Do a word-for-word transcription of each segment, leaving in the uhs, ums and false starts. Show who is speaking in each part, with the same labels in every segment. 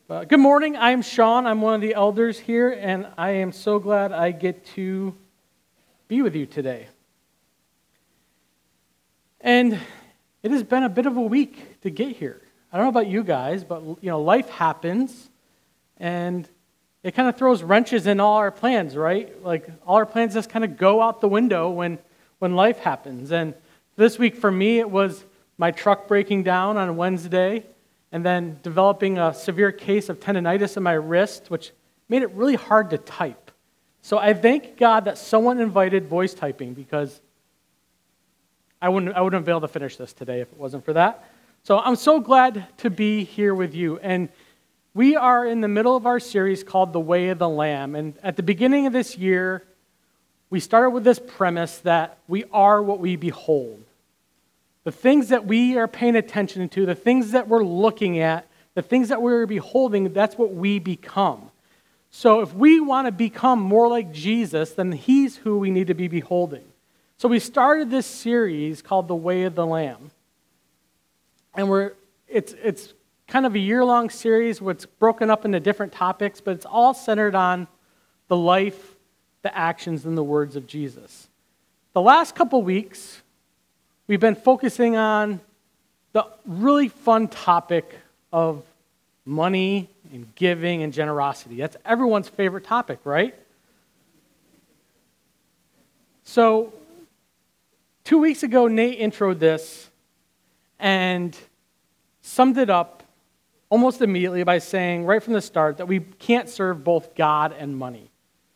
Speaker 1: Uh, good morning. I'm Sean. I'm one of the elders here, and I am so glad I get to be with you today. And it has been a bit of a week to get here. I don't know about you guys, but you know, life happens, and it kind of throws wrenches in all our plans, right? Like all our plans just kind of go out the window when when life happens. And this week for me, it was my truck breaking down on Wednesday, and then developing a severe case of tendonitis in my wrist, which made it really hard to type. So I thank God that someone invited voice typing, because I wouldn't, I wouldn't have been able to finish this today if it wasn't for that. So I'm so glad to be here with you. And we are in the middle of our series called The Way of the Lamb. And at the beginning of this year, we started with this premise that we are what we behold. The things that we are paying attention to, the things that we're looking at, the things that we're beholding, that's what we become. So if we want to become more like Jesus, then he's who we need to be beholding. So we started this series called The Way of the Lamb. And we're it's it's kind of a year-long series where it's broken up into different topics, but it's all centered on the life, the actions, and the words of Jesus. The last couple weeks, we've been focusing on the really fun topic of money and giving and generosity. That's everyone's favorite topic, right? So, two weeks ago, Nate introed this and summed it up almost immediately by saying, right from the start, that we can't serve both God and money.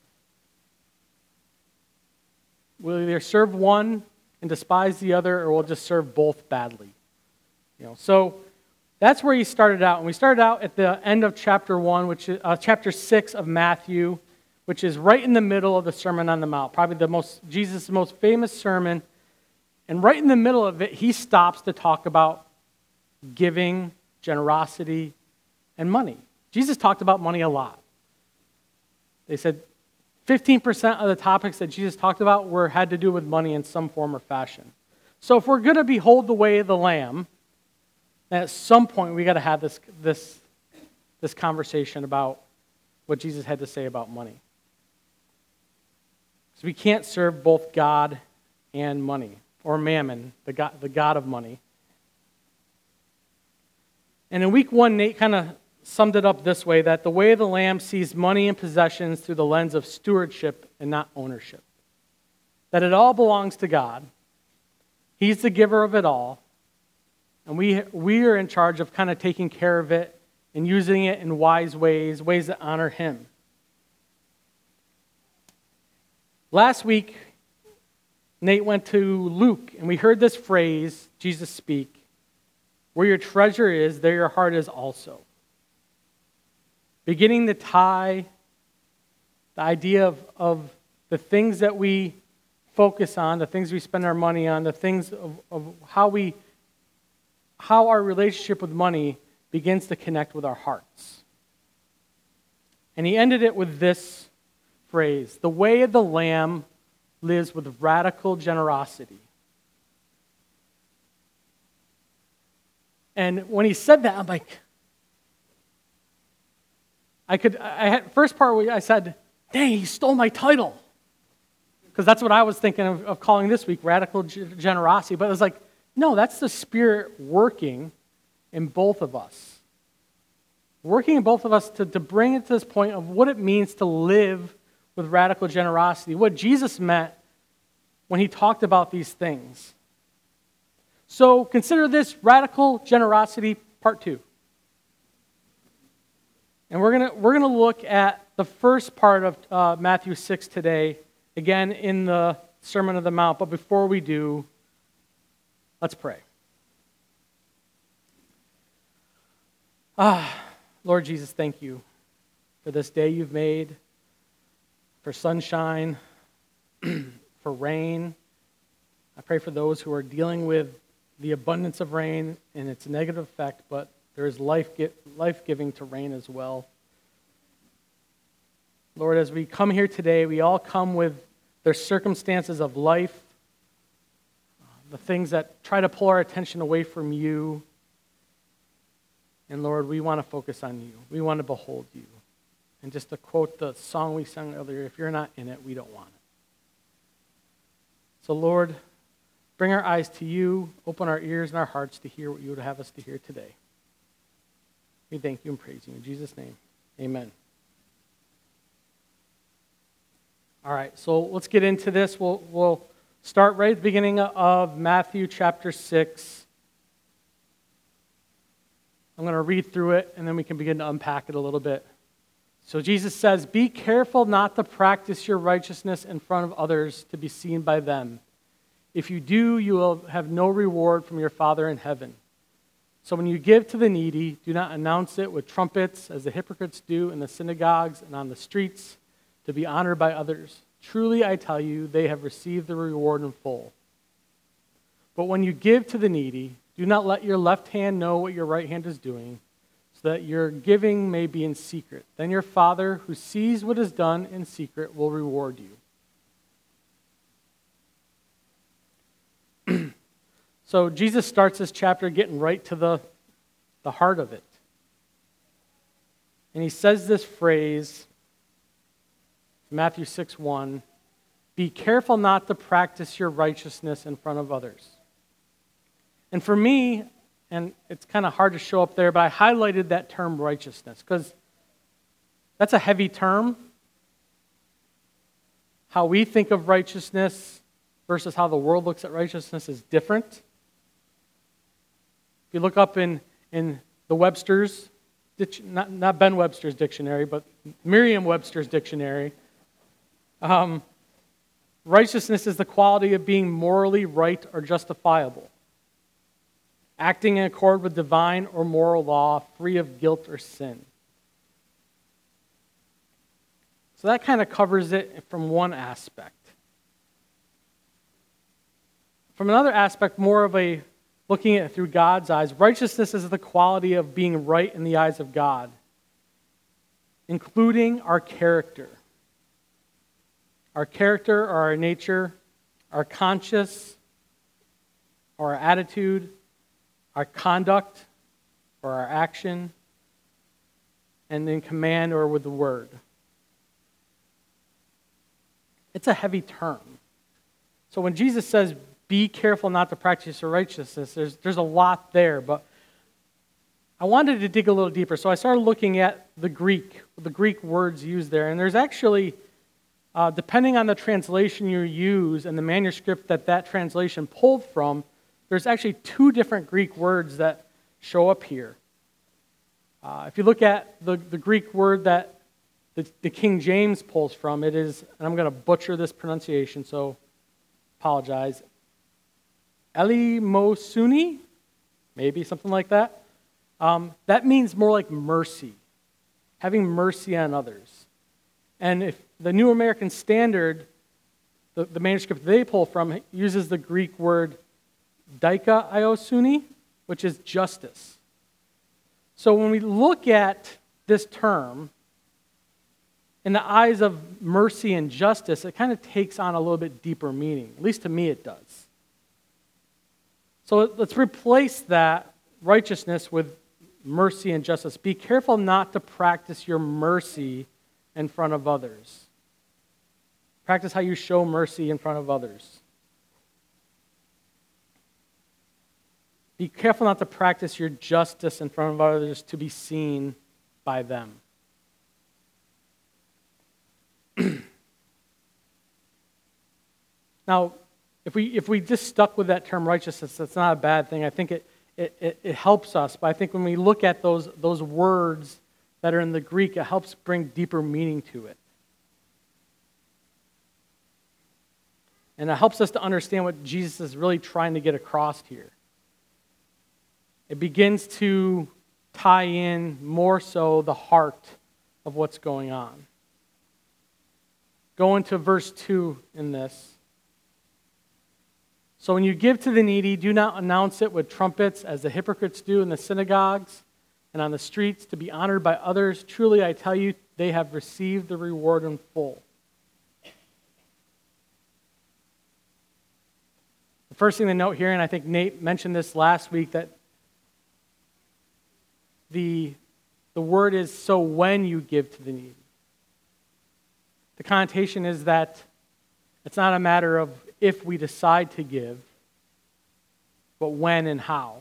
Speaker 1: We'll either serve one and despise the other, or we'll just serve both badly. You know, so that's where he started out. And we started out at the end of chapter one, which is uh, chapter six of Matthew, which is right in the middle of the Sermon on the Mount, probably the most Jesus' most famous sermon. And right in the middle of it, he stops to talk about giving, generosity, and money. Jesus talked about money a lot. They said fifteen percent of the topics that Jesus talked about were had to do with money in some form or fashion. So if we're going to behold the way of the Lamb, then at some point we got to have this, this, this conversation about what Jesus had to say about money. So we can't serve both God and money, or mammon, the god, the god of money. And in week one, Nate kind of summed it up this way, that the way of the Lamb sees money and possessions through the lens of stewardship and not ownership. That it all belongs to God. He's the giver of it all. And we, we are in charge of kind of taking care of it and using it in wise ways, ways that honor him. Last week, Nate went to Luke, and we heard this phrase, Jesus speak, "Where your treasure is, there your heart is also." Beginning to tie the idea of, of the things that we focus on, the things we spend our money on, the things of, of how we, how our relationship with money begins to connect with our hearts. And he ended it with this phrase: "The way of the Lamb lives with radical generosity." And when he said that, I'm like, I could, I had, first part where I said, dang, he stole my title. Because that's what I was thinking of, of calling this week, radical g- generosity. But it was like, no, that's the Spirit working in both of us. Working in both of us to, to bring it to this point of what it means to live with radical generosity. What Jesus meant when he talked about these things. So consider this radical generosity part two. And we're gonna we're gonna look at the first part of uh, Matthew six today, again in the Sermon on the Mount. But before we do, let's pray. Ah, Lord Jesus, thank you for this day you've made, for sunshine, for rain. I pray for those who are dealing with the abundance of rain and its negative effect, but there is life life-giving to rain as well. Lord, as we come here today, we all come with their circumstances of life, the things that try to pull our attention away from you. And Lord, we want to focus on you. We want to behold you. And just to quote the song we sang earlier, if you're not in it, we don't want it. So Lord, bring our eyes to you, open our ears and our hearts to hear what you would have us to hear today. We thank you and praise you. In Jesus' name, amen. All right, so let's get into this. We'll, we'll start right at the beginning of Matthew chapter six. I'm going to read through it, and then we can begin to unpack it a little bit. So Jesus says, "Be careful not to practice your righteousness in front of others to be seen by them. If you do, you will have no reward from your Father in heaven. So when you give to the needy, do not announce it with trumpets, as the hypocrites do in the synagogues and on the streets, to be honored by others. Truly, I tell you, they have received the reward in full. But when you give to the needy, do not let your left hand know what your right hand is doing, so that your giving may be in secret. Then your Father, who sees what is done in secret, will reward you." So Jesus starts this chapter getting right to the, the heart of it. And he says this phrase, Matthew six one, "Be careful not to practice your righteousness in front of others." And for me, and it's kind of hard to show up there, but I highlighted that term righteousness because that's a heavy term. How we think of righteousness versus how the world looks at righteousness is different. If you look up in, in the Webster's, not, not Ben Webster's dictionary, but Merriam-Webster's dictionary, um, righteousness is the quality of being morally right or justifiable, acting in accord with divine or moral law, free of guilt or sin. So that kind of covers it from one aspect. From another aspect, more of a looking at it through God's eyes, righteousness is the quality of being right in the eyes of God, including our character. Our character or our nature, our conscience, or our attitude, our conduct or our action, and in command or with the word. It's a heavy term. So when Jesus says, "Be careful not to practice your righteousness," there's, there's a lot there, but I wanted to dig a little deeper. So I started looking at the Greek, the Greek words used there, and there's actually, uh, depending on the translation you use and the manuscript that that translation pulled from, there's actually two different Greek words that show up here. Uh, if you look at the, the Greek word that the, the King James pulls from, it is, and I'm going to butcher this pronunciation, so apologize, Elimosuni, maybe something like that. Um, that means more like mercy, having mercy on others. And if the New American Standard, the, the manuscript they pull from, uses the Greek word dikaiosuni, which is justice. So when we look at this term, in the eyes of mercy and justice, it kind of takes on a little bit deeper meaning. At least to me it does. So let's replace that righteousness with mercy and justice. Be careful not to practice your mercy in front of others. Practice how you show mercy in front of others. Be careful not to practice your justice in front of others to be seen by them. Now, if we if we just stuck with that term righteousness, that's not a bad thing. I think it it, it, it helps us. But I think when we look at those those words that are in the Greek, it helps bring deeper meaning to it. And it helps us to understand what Jesus is really trying to get across here. It begins to tie in more so the heart of what's going on. Go into verse two in this. So when you give to the needy, do not announce it with trumpets as the hypocrites do in the synagogues and on the streets to be honored by others. Truly, I tell you, they have received the reward in full. The first thing to note here, and I think Nate mentioned this last week, that the, the word is so when you give to the needy. The connotation is that it's not a matter of if we decide to give, but when and how.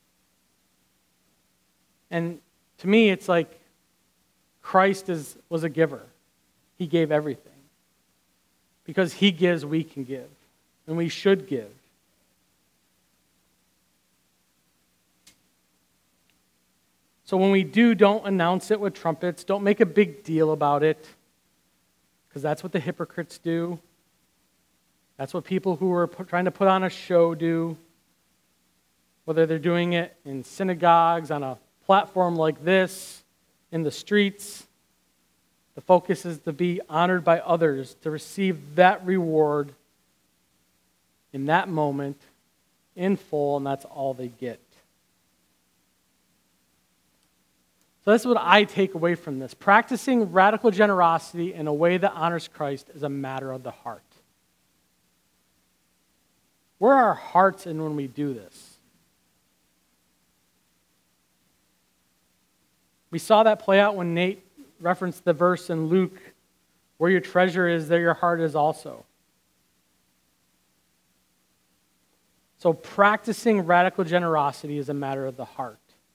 Speaker 1: And to me, it's like Christ is, was a giver. He gave everything. Because he gives, we can give. And we should give. So when we do, don't announce it with trumpets. Don't make a big deal about it. Because that's what the hypocrites do. That's what people who are trying to put on a show do. Whether they're doing it in synagogues, on a platform like this, in the streets. The focus is to be honored by others, to receive that reward in that moment, in full, and that's all they get. So that's what I take away from this. Practicing radical generosity in a way that honors Christ is a matter of the heart. Where are our hearts in when we do this? We saw that play out when Nate referenced the verse in Luke, where your treasure is, there your heart is also. So practicing radical generosity is a matter of the heart.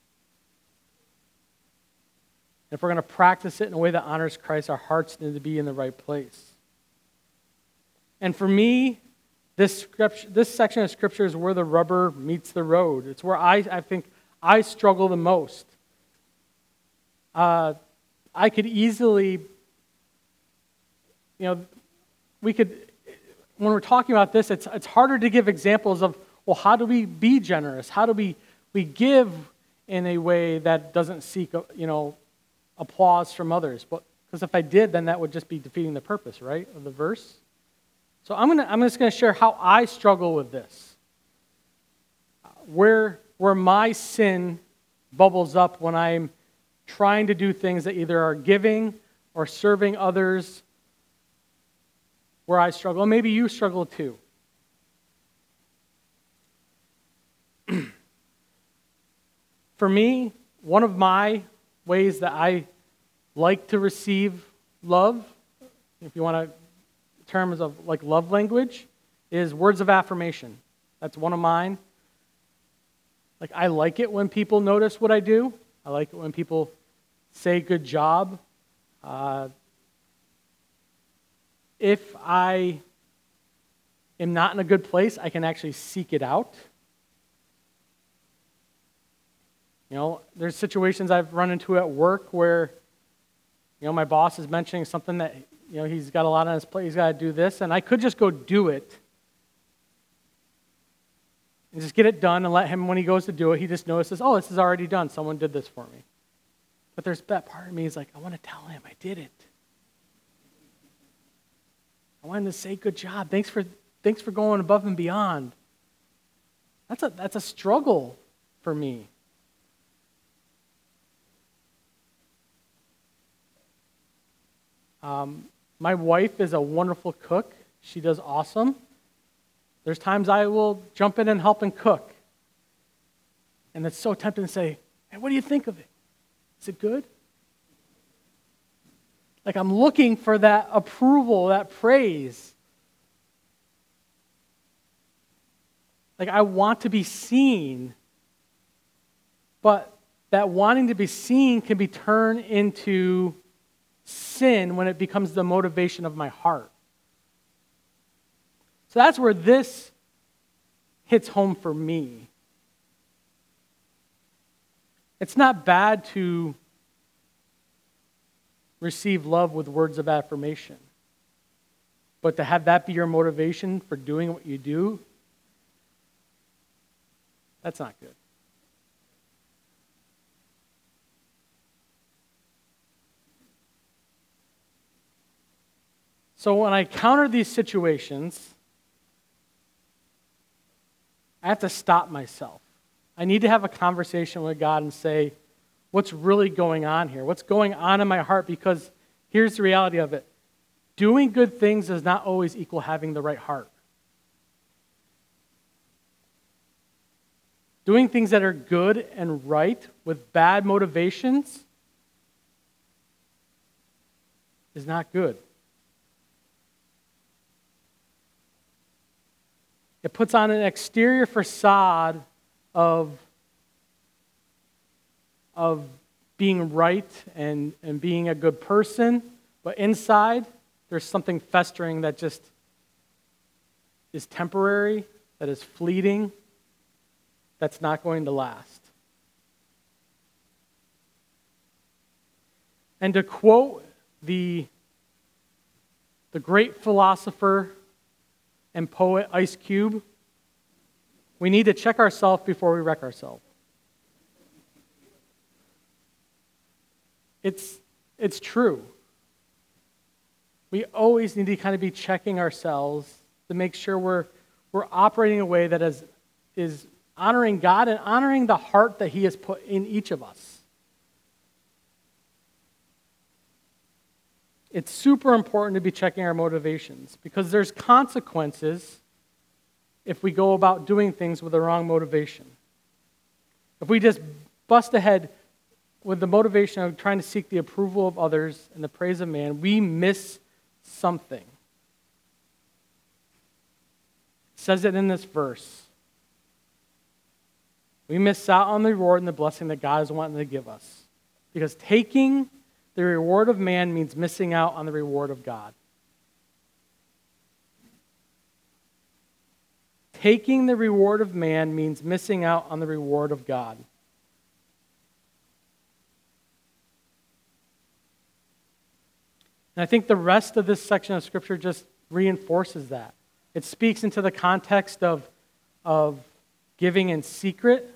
Speaker 1: If we're going to practice it in a way that honors Christ, our hearts need to be in the right place. And for me, this scripture, this section of Scripture is where the rubber meets the road. It's where I, I think I struggle the most. Uh, I could easily, you know, we could, when we're talking about this, it's it's harder to give examples of, well, how do we be generous? How do we, we give in a way that doesn't seek, you know, applause from others? But because if I did, then that would just be defeating the purpose, right, of the verse. So I'm gonna I'm just gonna share how I struggle with this. Where where my sin bubbles up when I'm trying to do things that either are giving or serving others, where I struggle. And maybe you struggle too. For me, one of my ways that I like to receive love, if you want to, terms of like love language, is words of affirmation. That's one of mine. Like, I like it when people notice what I do. I like it when people say good job. Uh, if I am not in a good place, I can actually seek it out. You know, there's situations I've run into at work where, you know, my boss is mentioning something that, you know, he's got a lot on his plate, he's got to do this, and I could just go do it and just get it done and let him, when he goes to do it, he just notices, oh, this is already done. Someone did this for me. But there's that part of me is like, I want to tell him I did it. I want him to say, good job. Thanks for thanks for going above and beyond. That's a that's a struggle for me. Um, my wife is a wonderful cook. She does awesome. There's times I will jump in and help and cook. And it's so tempting to say, hey, what do you think of it? Is it good? Like, I'm looking for that approval, that praise. Like, I want to be seen. But that wanting to be seen can be turned into sin when it becomes the motivation of my heart. So that's where this hits home for me. It's not bad to receive love with words of affirmation, but to have that be your motivation for doing what you do, that's not good. So when I counter these situations, I have to stop myself. I need to have a conversation with God and say, what's really going on here? What's going on in my heart? Because here's the reality of it. Doing good things does not always equal having the right heart. doing things that are good and right with bad motivations is not good. It puts on an exterior facade of, of being right and, and being a good person, but inside there's something festering that just is temporary, that is fleeting, that's not going to last. And to quote the, the great philosopher and poet Ice Cube, we need to check ourselves before we wreck ourselves. It's, it's true. We always need to kind of be checking ourselves to make sure we're, we're operating in a way that is, is honoring God and honoring the heart that He has put in each of us. It's super important to be checking our motivations because there's consequences if we go about doing things with the wrong motivation. If we just bust ahead with the motivation of trying to seek the approval of others and the praise of man, we miss something. It says it in this verse. We miss out on the reward and the blessing that God is wanting to give us. Because taking the reward of man means missing out on the reward of God. Taking the reward of man means missing out on the reward of God. And I think the rest of this section of Scripture just reinforces that. It speaks into the context of, of giving in secret.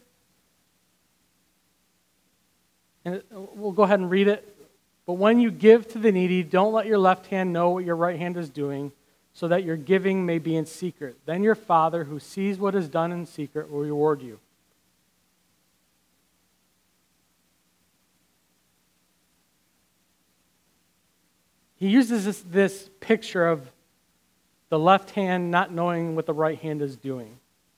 Speaker 1: And we'll go ahead and read it. But when you give to the needy, don't let your left hand know what your right hand is doing, so that your giving may be in secret. Then your Father, who sees what is done in secret, will reward you. He uses this, this picture of the left hand not knowing what the right hand is doing.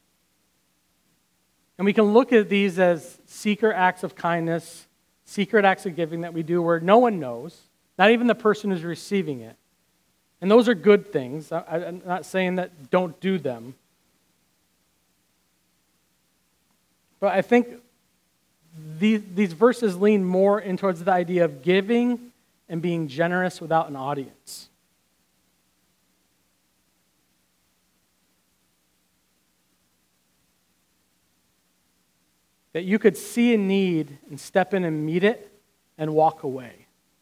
Speaker 1: And we can look at these as secret acts of kindness, secret acts of giving that we do where no one knows, not even the person who's receiving it. And those are good things. I, I'm not saying that don't do them. But I think these, these verses lean more in towards the idea of giving and being generous without an audience. That you could see a need and step in and meet it and walk away.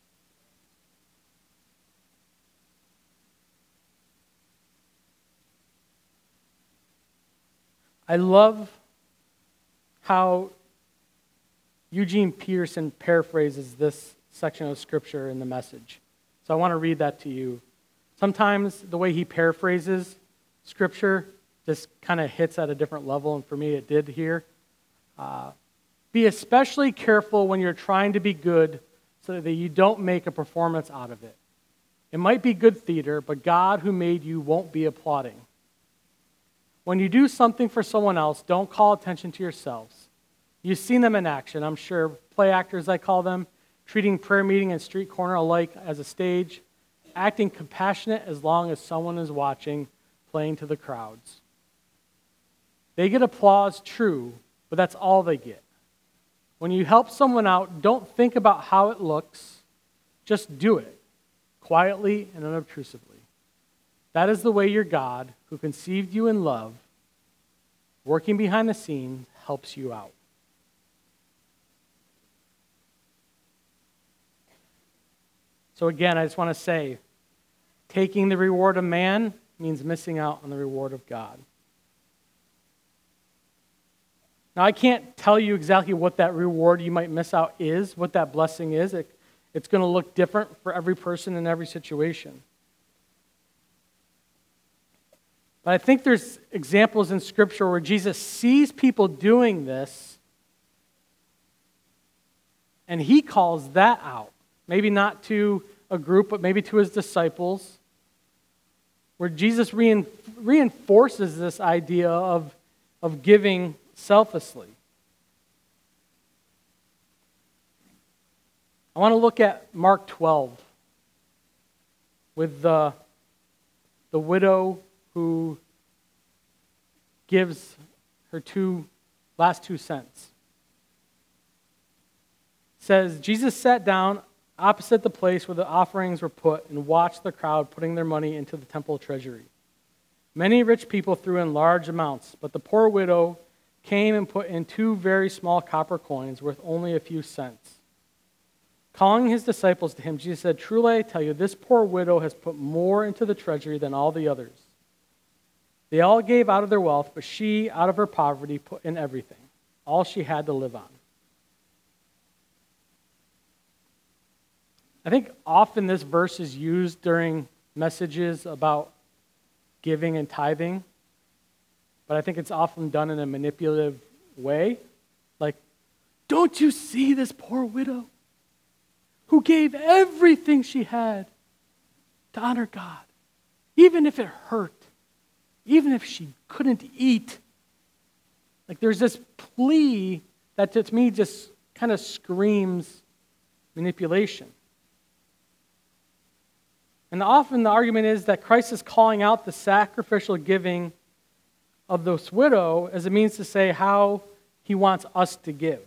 Speaker 1: I love how Eugene Peterson paraphrases this section of Scripture in the Message. So I want to read that to you. Sometimes the way he paraphrases Scripture just kind of hits at a different level, and for me it did here. Uh, be especially careful when you're trying to be good so that you don't make a performance out of it. It might be good theater, but God who made you won't be applauding. When you do something for someone else, don't call attention to yourselves. You've seen them in action, I'm sure. Play actors, I call them, treating prayer meeting and street corner alike as a stage, acting compassionate as long as someone is watching, playing to the crowds. They get applause, true, but that's all they get. When you help someone out, don't think about how it looks. Just do it, quietly and unobtrusively. That is the way your God, who conceived you in love, working behind the scenes, helps you out. So again, I just want to say, taking the reward of man means missing out on the reward of God. Now, I can't tell you exactly what that reward you might miss out is, what that blessing is. It, it's going to look different for every person in every situation. But I think there's examples in Scripture where Jesus sees people doing this, and he calls that out. Maybe not to a group, but maybe to his disciples, where Jesus rein, reinforces this idea of, of giving selflessly. I want to look at Mark twelve with the, the widow who gives her two last two cents. It says, Jesus sat down opposite the place where the offerings were put and watched the crowd putting their money into the temple treasury. Many rich people threw in large amounts, but the poor widow came and put in two very small copper coins worth only a few cents. Calling his disciples to him, Jesus said, "Truly I tell you, this poor widow has put more into the treasury than all the others. They all gave out of their wealth, but she, out of her poverty, put in everything, all she had to live on." I think often this verse is used during messages about giving and tithing, but I think it's often done in a manipulative way. Like, don't you see this poor widow who gave everything she had to honor God, even if it hurt, even if she couldn't eat? Like, there's this plea that to me just kind of screams manipulation. And often the argument is that Christ is calling out the sacrificial giving of this widow as a means to say how he wants us to give.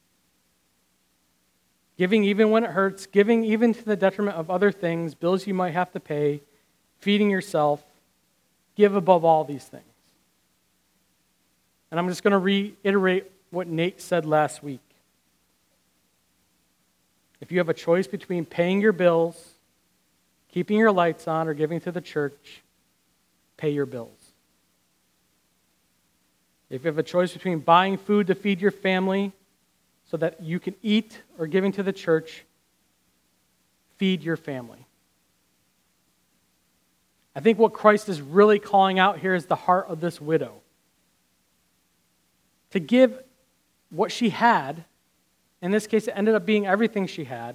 Speaker 1: Giving even when it hurts, giving even to the detriment of other things, bills you might have to pay, feeding yourself. Give above all these things. And I'm just going to reiterate what Nate said last week. If you have a choice between paying your bills, keeping your lights on, or giving to the church, pay your bills. If you have a choice between buying food to feed your family so that you can eat, or giving to the church, feed your family. I think what Christ is really calling out here is the heart of this widow. To give what she had, in this case it ended up being everything she had,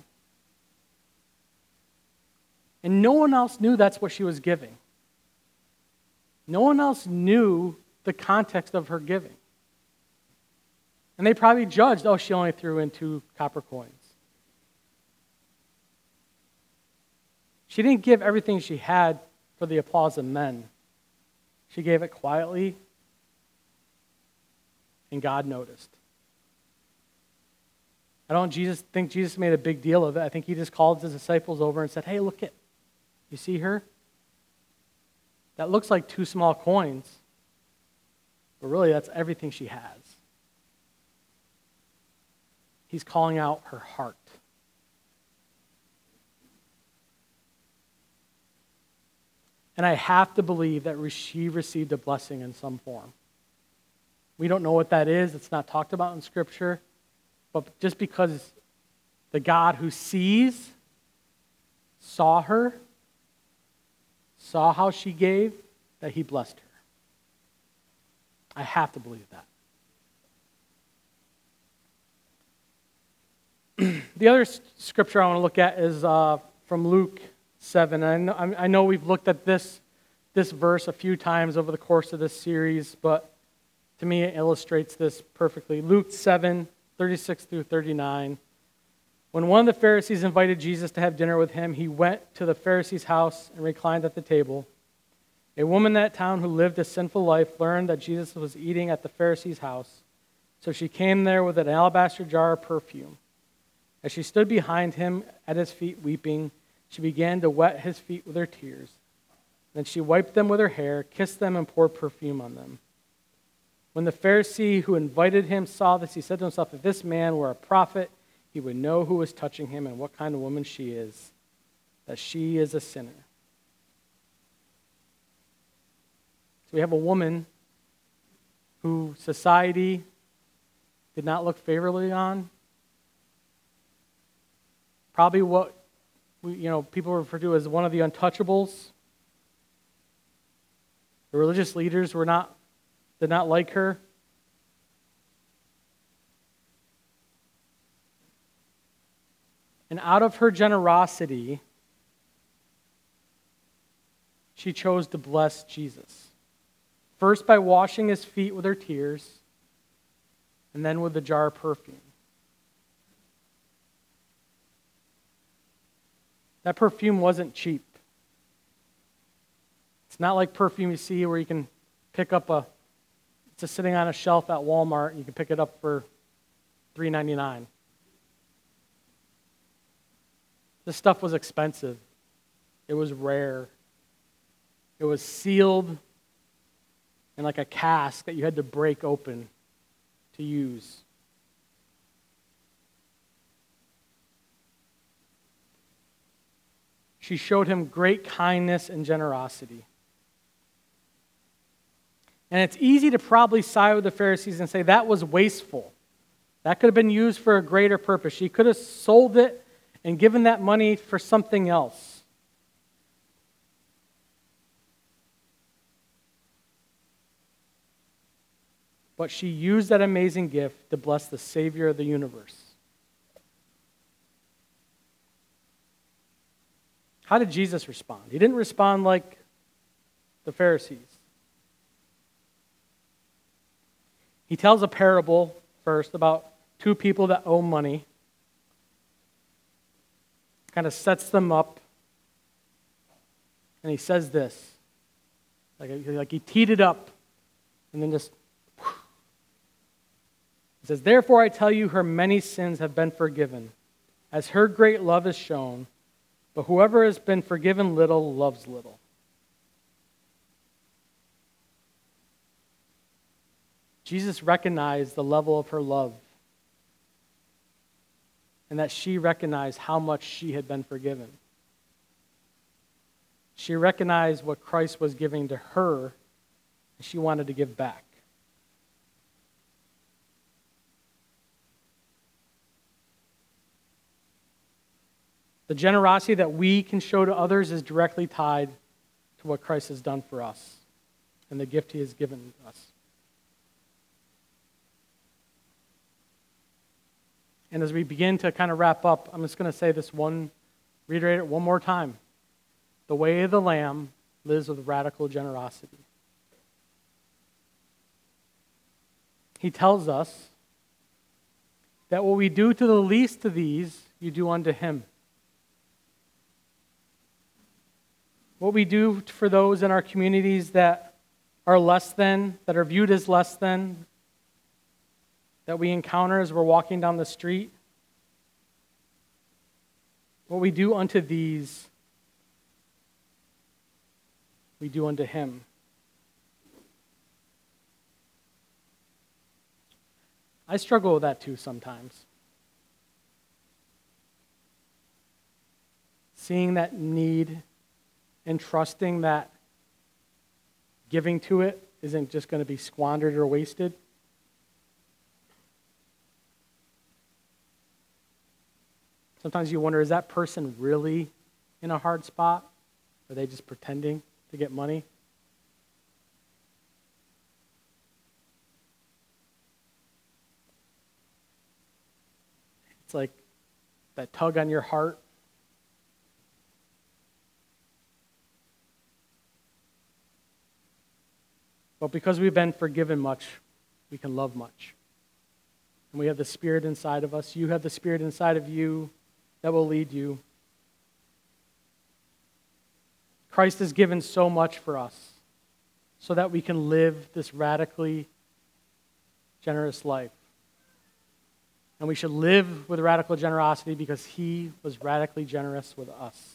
Speaker 1: and no one else knew that's what she was giving. No one else knew the context of her giving. And they probably judged, oh, she only threw in two copper coins. She didn't give everything she had for the applause of men. She gave it quietly, and God noticed. I don't Jesus, think Jesus made a big deal of it. I think he just called his disciples over and said, "Hey, look it. You see her? That looks like two small coins, but really that's everything she has." He's calling out her heart. And I have to believe that she received a blessing in some form. We don't know what that is. It's not talked about in Scripture. But just because the God who sees saw her, saw how she gave, that he blessed her. I have to believe that. The other scripture I want to look at is uh, from Luke seven. I know, I know we've looked at this, this verse a few times over the course of this series, but to me it illustrates this perfectly. Luke seven, thirty-six through thirty-nine. When one of the Pharisees invited Jesus to have dinner with him, he went to the Pharisee's house and reclined at the table. A woman in that town who lived a sinful life learned that Jesus was eating at the Pharisee's house, so she came there with an alabaster jar of perfume. As she stood behind him at his feet weeping, she began to wet his feet with her tears. Then she wiped them with her hair, kissed them, and poured perfume on them. When the Pharisee who invited him saw this, he said to himself, "If this man were a prophet, he would know who was touching him and what kind of woman she is, that she is a sinner." So we have a woman who society did not look favorably on. Probably what we, you know, people refer to as one of the untouchables. The religious leaders were not did not like her. And out of her generosity, she chose to bless Jesus. First by washing his feet with her tears, and then with the jar of perfume. That perfume wasn't cheap. It's not like perfume you see where you can pick up a, it's just sitting on a shelf at Walmart and you can pick it up for three ninety-nine. This stuff was expensive. It was rare. It was sealed in like a cask that you had to break open to use. She showed him great kindness and generosity. And it's easy to probably side with the Pharisees and say that was wasteful. That could have been used for a greater purpose. She could have sold it and given that money for something else. But she used that amazing gift to bless the Savior of the universe. How did Jesus respond? He didn't respond like the Pharisees. He tells a parable first about two people that owe money. Kind of sets them up. And he says this. Like, like he teed it up and then just... He says, "Therefore I tell you, her many sins have been forgiven, as her great love is shown. But whoever has been forgiven little loves little." Jesus recognized the level of her love and that she recognized how much she had been forgiven. She recognized what Christ was giving to her, and she wanted to give back. The generosity that we can show to others is directly tied to what Christ has done for us and the gift he has given us. And as we begin to kind of wrap up, I'm just going to say this one, reiterate it one more time. The way of the Lamb lives with radical generosity. He tells us that what we do to the least of these, you do unto him. What we do for those in our communities that are less than, that are viewed as less than, that we encounter as we're walking down the street, what we do unto these, we do unto him. I struggle with that too sometimes. Seeing that need and trusting that giving to it isn't just going to be squandered or wasted. Sometimes you wonder, is that person really in a hard spot? Are they just pretending to get money? It's like that tug on your heart. But because we've been forgiven much, we can love much. And we have the Spirit inside of us. You have the Spirit inside of you that will lead you. Christ has given so much for us so that we can live this radically generous life. And we should live with radical generosity because he was radically generous with us.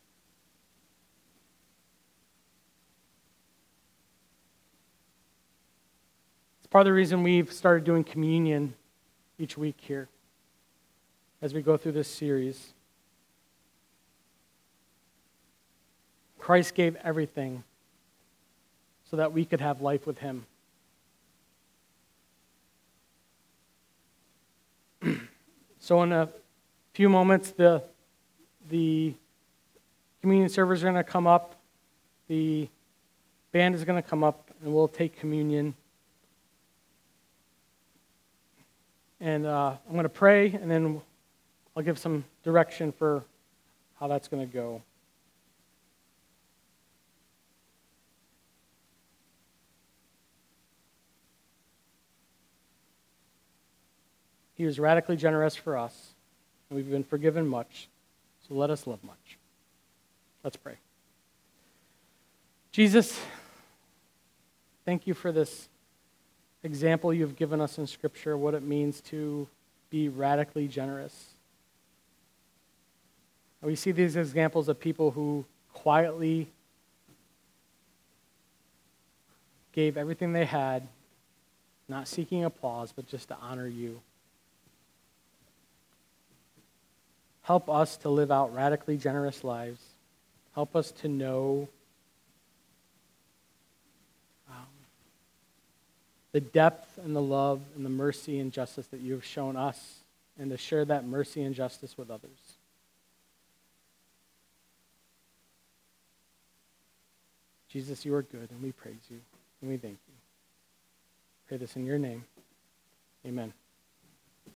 Speaker 1: It's part of the reason we've started doing communion each week here as we go through this series. Christ gave everything so that we could have life with him. So in a few moments, the, the communion servers are going to come up, the band is going to come up, and we'll take communion. And uh, I'm going to pray, and then I'll give some direction for how that's going to go. He was radically generous for us, and we've been forgiven much, so let us love much. Let's pray. Jesus, thank you for this example you've given us in Scripture, what it means to be radically generous. We see these examples of people who quietly gave everything they had, not seeking applause, but just to honor you. Help us to live out radically generous lives. Help us to know um, the depth and the love and the mercy and justice that you have shown us, and to share that mercy and justice with others. Jesus, you are good, and we praise you, and we thank you. Pray this in your name. Amen.